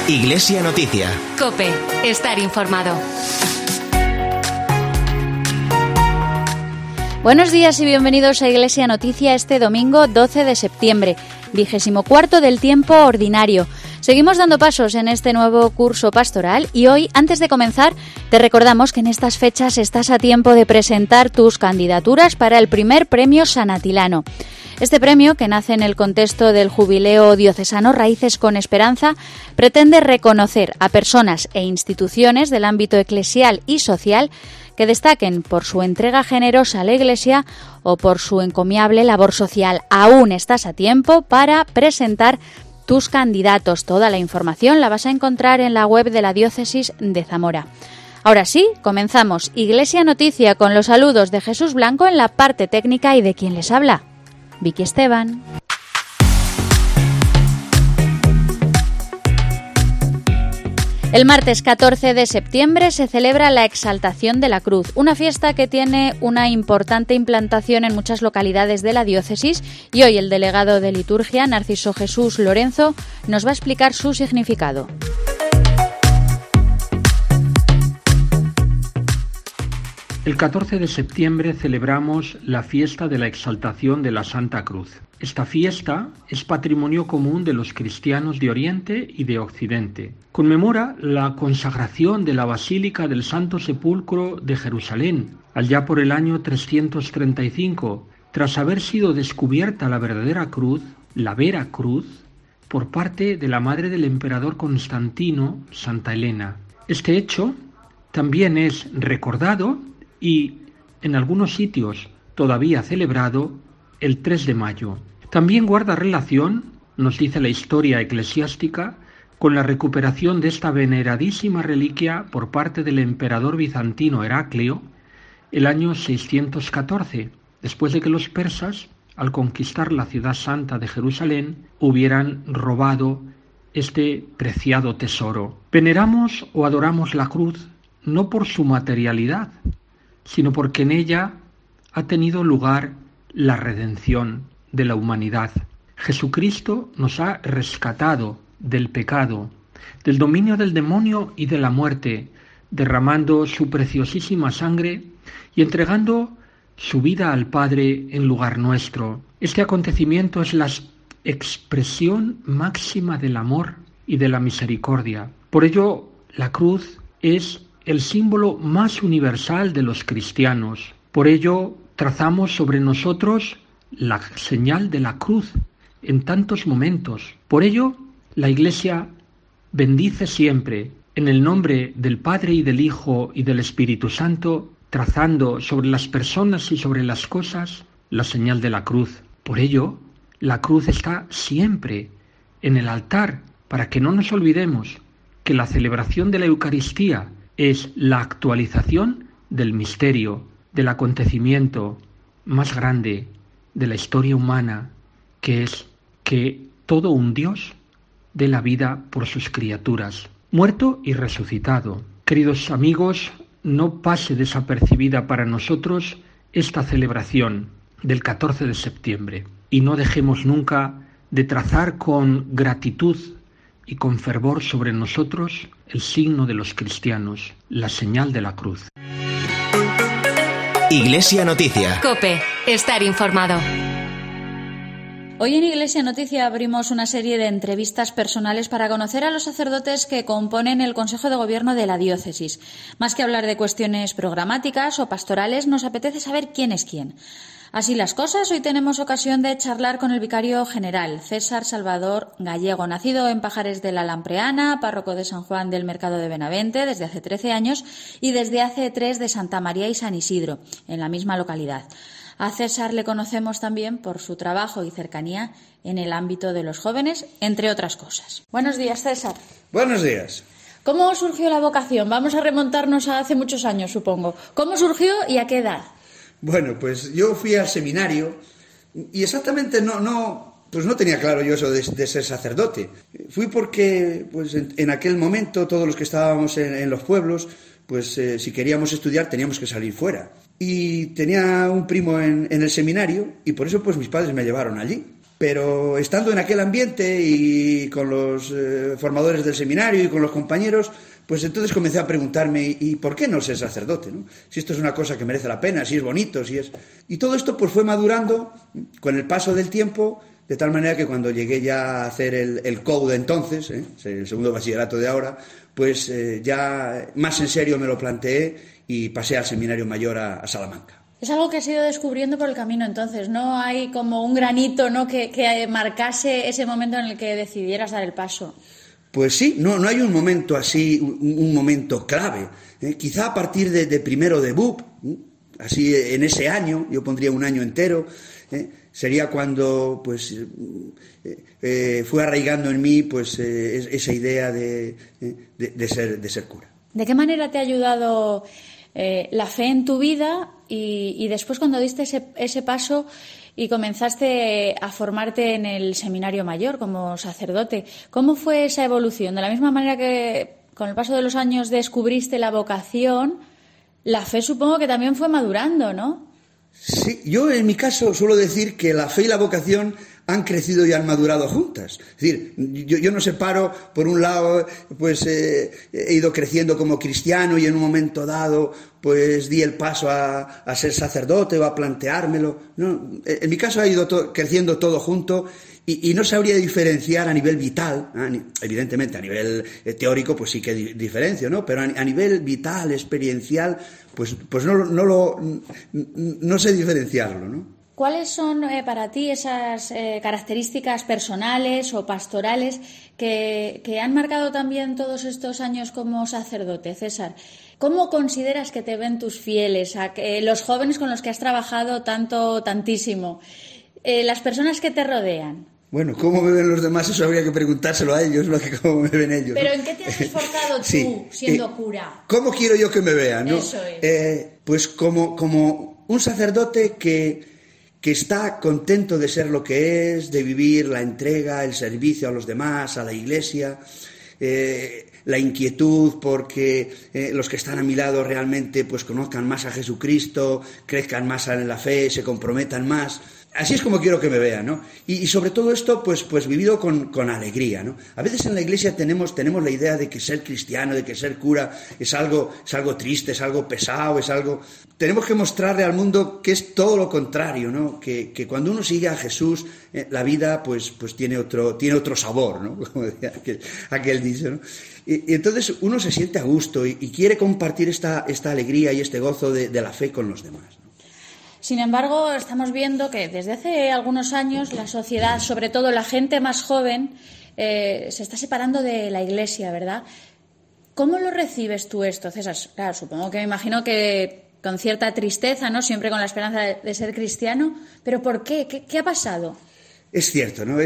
Iglesia Noticia. COPE. Estar informado. Buenos días y bienvenidos a Iglesia Noticia este domingo 12 de septiembre, 24º del tiempo ordinario. Seguimos dando pasos en este nuevo curso pastoral y hoy, antes de comenzar, te recordamos que en estas fechas estás a tiempo de presentar tus candidaturas para el primer premio San Atilano. Este premio, que nace en el contexto del Jubileo Diocesano Raíces con Esperanza, pretende reconocer a personas e instituciones del ámbito eclesial y social que destaquen por su entrega generosa a la Iglesia o por su encomiable labor social. Aún estás a tiempo para presentar tus candidatos. Toda la información la vas a encontrar en la web de la Diócesis de Zamora. Ahora sí, comenzamos Iglesia Noticia con los saludos de Jesús Blanco en la parte técnica y de quien les habla, Vicky Esteban. El martes 14 de septiembre se celebra la Exaltación de la Cruz, una fiesta que tiene una importante implantación en muchas localidades de la diócesis y hoy el delegado de liturgia, Narciso Jesús Lorenzo, nos va a explicar su significado. El 14 de septiembre celebramos la fiesta de la Exaltación de la Santa Cruz. Esta fiesta es patrimonio común de los cristianos de Oriente y de Occidente. Conmemora la consagración de la Basílica del Santo Sepulcro de Jerusalén, allá por el año 335, tras haber sido descubierta la verdadera cruz, la Vera Cruz, por parte de la madre del emperador Constantino, Santa Elena. Este hecho también es recordado y en algunos sitios todavía celebrado el 3 de mayo. También guarda relación, nos dice la historia eclesiástica, con la recuperación de esta veneradísima reliquia por parte del emperador bizantino Heraclio el año 614, después de que los persas, al conquistar la ciudad santa de Jerusalén, hubieran robado este preciado tesoro. Veneramos o adoramos la cruz no por su materialidad, sino porque en ella ha tenido lugar la redención de la humanidad. Jesucristo nos ha rescatado del pecado, del dominio del demonio y de la muerte, derramando su preciosísima sangre y entregando su vida al Padre en lugar nuestro. Este acontecimiento es la expresión máxima del amor y de la misericordia. Por ello, la cruz es el símbolo más universal de los cristianos. Por ello, trazamos sobre nosotros la señal de la cruz en tantos momentos. Por ello, la Iglesia bendice siempre, en el nombre del Padre y del Hijo y del Espíritu Santo, trazando sobre las personas y sobre las cosas la señal de la cruz. Por ello, la cruz está siempre en el altar, para que no nos olvidemos que la celebración de la Eucaristía es la actualización del misterio, del acontecimiento más grande de la historia humana, que es que todo un Dios dé la vida por sus criaturas, muerto y resucitado. Queridos amigos, no pase desapercibida para nosotros esta celebración del 14 de septiembre y no dejemos nunca de trazar con gratitud y con fervor sobre nosotros el signo de los cristianos, la señal de la cruz. Iglesia Noticia. COPE. Estar informado. Hoy en Iglesia Noticia abrimos una serie de entrevistas personales para conocer a los sacerdotes que componen el Consejo de Gobierno de la Diócesis. Más que hablar de cuestiones programáticas o pastorales, nos apetece saber quién es quién. Así las cosas, hoy tenemos ocasión de charlar con el vicario general, César Salvador Gallego, nacido en Pajares de la Lampreana, párroco de San Juan del Mercado de Benavente desde hace 13 años y desde hace 3 de Santa María y San Isidro, en la misma localidad. A César le conocemos también por su trabajo y cercanía en el ámbito de los jóvenes, entre otras cosas. Buenos días, César. Buenos días. ¿Cómo surgió la vocación? Vamos a remontarnos a hace muchos años, supongo. ¿Cómo surgió y a qué edad? Bueno, pues yo fui al seminario y exactamente no tenía claro yo eso de ser sacerdote. Fui porque pues en aquel momento todos los que estábamos en los pueblos, pues si queríamos estudiar teníamos que salir fuera. Y tenía un primo en el seminario y por eso pues mis padres me llevaron allí. Pero estando en aquel ambiente y con los formadores del seminario y con los compañeros, pues entonces comencé a preguntarme, ¿y por qué no ser sacerdote, ¿no? Si esto es una cosa que merece la pena, si es bonito, si es... Y todo esto pues fue madurando con el paso del tiempo, de tal manera que cuando llegué ya a hacer el COU de entonces, el segundo bachillerato de ahora, pues ya más en serio me lo planteé y pasé al seminario mayor a Salamanca. Es algo que has ido descubriendo por el camino, entonces, ¿no? Hay como un granito, ¿no?, que marcase ese momento en el que decidieras dar el paso. Pues sí, no hay un momento así, un momento clave. Quizá a partir de primero de BUP, así en ese año, yo pondría un año entero, sería cuando pues fue arraigando en mí pues esa idea de ser cura. ¿De qué manera te ha ayudado la fe en tu vida y después cuando diste ese paso y comenzaste a formarte en el seminario mayor como sacerdote? ¿Cómo fue esa evolución? De la misma manera que con el paso de los años descubriste la vocación, la fe supongo que también fue madurando, ¿no? Sí, yo en mi caso suelo decir que la fe y la vocación han crecido y han madurado juntas. Es decir, yo no separo, por un lado, pues he ido creciendo como cristiano y en un momento dado, pues di el paso a ser sacerdote o a planteármelo. No, en mi caso ha ido creciendo todo junto y no sabría diferenciar a nivel vital, evidentemente a nivel teórico pues sí que diferencio, ¿no? Pero a nivel vital, experiencial, pues no sé diferenciarlo, ¿no? ¿Cuáles son para ti esas características personales o pastorales que han marcado también todos estos años como sacerdote, César? ¿Cómo consideras que te ven tus fieles, los jóvenes con los que has trabajado tantísimo, las personas que te rodean? Bueno, ¿cómo me ven los demás? Eso habría que preguntárselo a ellos, cómo me ven ellos. ¿Pero en qué te has esforzado tú siendo cura? ¿Cómo quiero yo que me vean, no? Eso es. Pues como un sacerdote que está contento de ser lo que es, de vivir la entrega, el servicio a los demás, a la Iglesia, la inquietud porque los que están a mi lado realmente pues conozcan más a Jesucristo, crezcan más en la fe, se comprometan más. Así es como quiero que me vean, ¿no? Y sobre todo esto, pues vivido con alegría, ¿no? A veces en la Iglesia tenemos la idea de que ser cristiano, de que ser cura es algo triste, es algo pesado, es algo... Tenemos que mostrarle al mundo que es todo lo contrario, ¿no? Que cuando uno sigue a Jesús, la vida pues tiene otro sabor, ¿no? Como decía aquel dicho, ¿no? Y entonces uno se siente a gusto y quiere compartir esta alegría y este gozo de la fe con los demás, ¿no? Sin embargo, estamos viendo que desde hace algunos años la sociedad, sobre todo la gente más joven, se está separando de la Iglesia, ¿verdad? ¿Cómo lo recibes tú esto, César? Claro, supongo que me imagino que con cierta tristeza, ¿no? Siempre con la esperanza de ser cristiano. ¿Pero por qué? ¿Qué ha pasado? Es cierto, ¿no?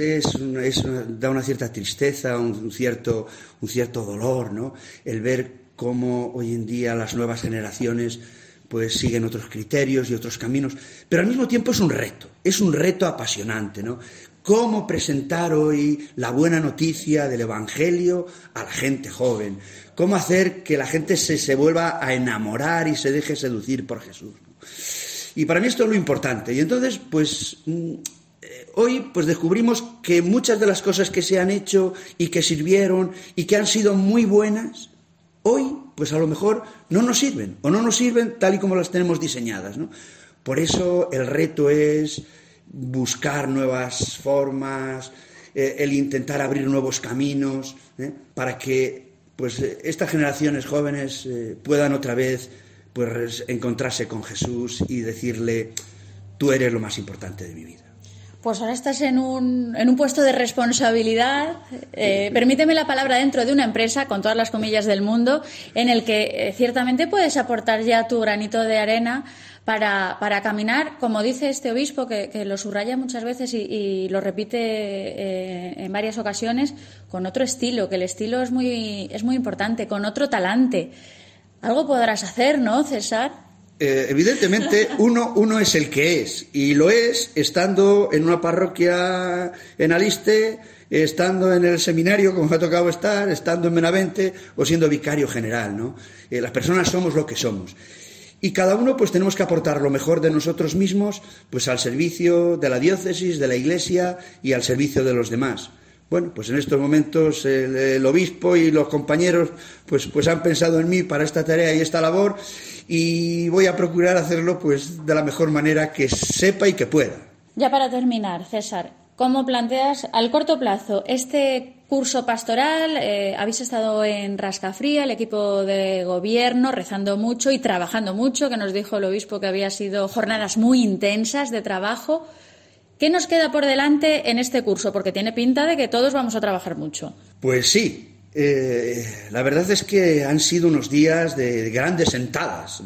Da una cierta tristeza, un cierto dolor, ¿no? El ver cómo hoy en día las nuevas generaciones pues siguen otros criterios y otros caminos, pero al mismo tiempo es un reto apasionante, ¿no? Cómo presentar hoy la buena noticia del Evangelio a la gente joven, cómo hacer que la gente se vuelva a enamorar y se deje seducir por Jesús, ¿no? Y para mí esto es lo importante. Y entonces, pues hoy pues descubrimos que muchas de las cosas que se han hecho y que sirvieron y que han sido muy buenas, hoy, pues a lo mejor no nos sirven, o no nos sirven tal y como las tenemos diseñadas, ¿no? Por eso el reto es buscar nuevas formas, el intentar abrir nuevos caminos, para que pues estas generaciones jóvenes puedan otra vez pues encontrarse con Jesús y decirle: tú eres lo más importante de mi vida. Pues ahora estás en un puesto de responsabilidad, permíteme la palabra, dentro de una empresa, con todas las comillas del mundo, en el que ciertamente puedes aportar ya tu granito de arena para caminar, como dice este obispo, que lo subraya muchas veces y lo repite en varias ocasiones, con otro estilo, que el estilo es muy importante, con otro talante. Algo podrás hacer, ¿no, César? Evidentemente uno es el que es, y lo es estando en una parroquia en Aliste, estando en el seminario como me ha tocado estar, estando en Benavente o siendo vicario general, ¿no? Las personas somos lo que somos. Y cada uno pues tenemos que aportar lo mejor de nosotros mismos pues al servicio de la diócesis, de la Iglesia y al servicio de los demás. Bueno, pues en estos momentos el obispo y los compañeros pues han pensado en mí para esta tarea y esta labor, y voy a procurar hacerlo pues de la mejor manera que sepa y que pueda. Ya para terminar, César, ¿cómo planteas al corto plazo este curso pastoral? Habéis estado en Rascafría, el equipo de gobierno, rezando mucho y trabajando mucho, que nos dijo el obispo que había sido jornadas muy intensas de trabajo. ¿Qué nos queda por delante en este curso? Porque tiene pinta de que todos vamos a trabajar mucho. Pues sí, la verdad es que han sido unos días de grandes sentadas,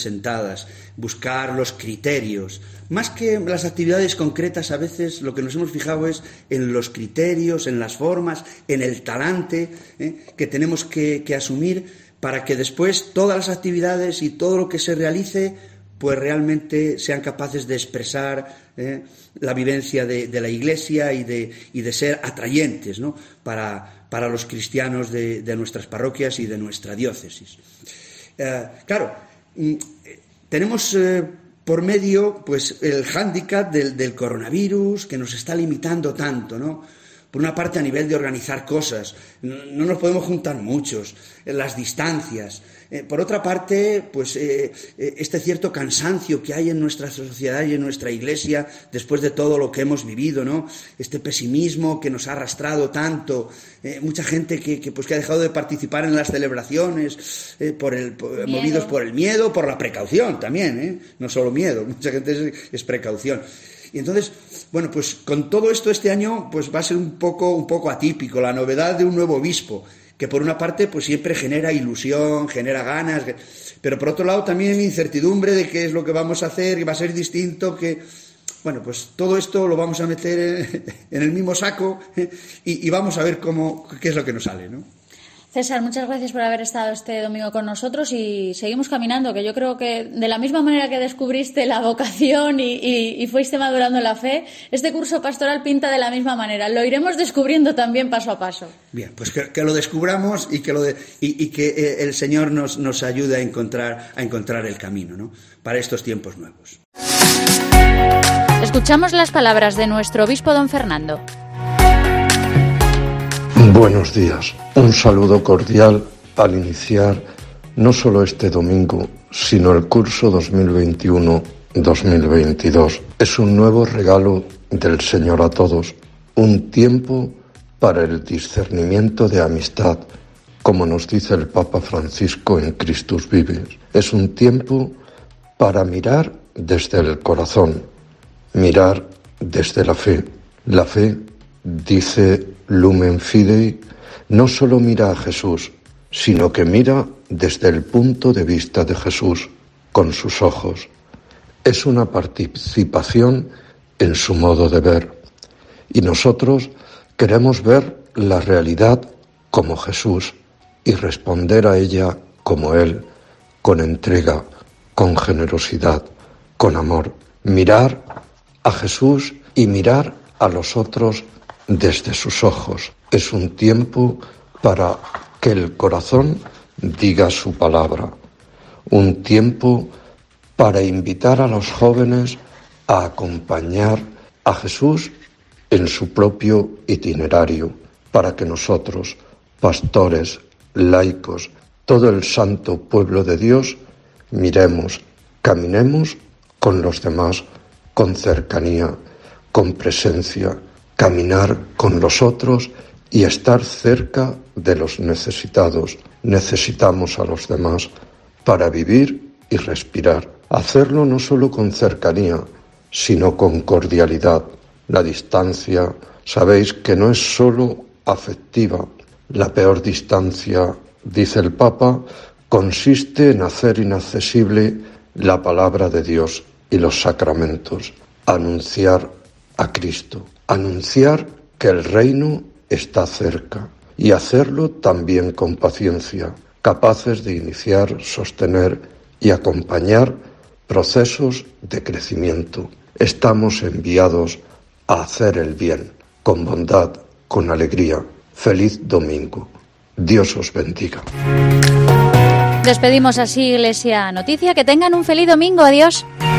buscar los criterios. Más que las actividades concretas, a veces lo que nos hemos fijado es en los criterios, en las formas, en el talante que tenemos que asumir para que después todas las actividades y todo lo que se realice pues realmente sean capaces de expresar la vivencia de la Iglesia y de ser atrayentes, ¿no?, para los cristianos de nuestras parroquias y de nuestra diócesis. Claro, tenemos por medio pues el hándicap del coronavirus que nos está limitando tanto, ¿no? Por una parte, a nivel de organizar cosas, no nos podemos juntar muchos, las distancias. Por otra parte, pues este cierto cansancio que hay en nuestra sociedad y en nuestra Iglesia después de todo lo que hemos vivido, ¿no? Este pesimismo que nos ha arrastrado tanto, mucha gente que ha dejado de participar en las celebraciones, movidos por el miedo, por la precaución también, no solo miedo, mucha gente es precaución. Y entonces, bueno, pues con todo esto este año pues va a ser un poco atípico, la novedad de un nuevo obispo, que por una parte pues siempre genera ilusión, genera ganas, pero por otro lado también incertidumbre de qué es lo que vamos a hacer, que va a ser distinto, que... Bueno, pues todo esto lo vamos a meter en el mismo saco y vamos a ver qué es lo que nos sale, ¿no? César, muchas gracias por haber estado este domingo con nosotros y seguimos caminando, que yo creo que de la misma manera que descubriste la vocación y fuiste madurando la fe, este curso pastoral pinta de la misma manera. Lo iremos descubriendo también paso a paso. Bien, pues que lo descubramos y que el Señor nos ayude a encontrar el camino, ¿no?, para estos tiempos nuevos. Escuchamos las palabras de nuestro obispo don Fernando. Buenos días. Un saludo cordial al iniciar no solo este domingo, sino el curso 2021-2022. Es un nuevo regalo del Señor a todos, un tiempo para el discernimiento de amistad, como nos dice el Papa Francisco en Christus Vives. Es un tiempo para mirar desde el corazón, mirar desde la fe. La fe, dice Lumen Fidei, no solo mira a Jesús, sino que mira desde el punto de vista de Jesús, con sus ojos. Es una participación en su modo de ver. Y nosotros queremos ver la realidad como Jesús y responder a ella como Él, con entrega, con generosidad, con amor. Mirar a Jesús y mirar a los otros desde sus ojos. Es un tiempo para que el corazón diga su palabra. Un tiempo para invitar a los jóvenes a acompañar a Jesús en su propio itinerario, para que nosotros, pastores, laicos, todo el santo pueblo de Dios, miremos, caminemos con los demás, con cercanía, con presencia, caminar con los otros y estar cerca de los necesitados. Necesitamos a los demás para vivir y respirar. Hacerlo no solo con cercanía, sino con cordialidad. La distancia, sabéis que no es solo afectiva. La peor distancia, dice el Papa, consiste en hacer inaccesible la palabra de Dios y los sacramentos. Anunciar a Cristo. Anunciar que el reino está cerca y hacerlo también con paciencia, capaces de iniciar, sostener y acompañar procesos de crecimiento. Estamos enviados a hacer el bien, con bondad, con alegría. Feliz domingo. Dios os bendiga. Despedimos así Iglesia Noticia. Que tengan un feliz domingo. Adiós.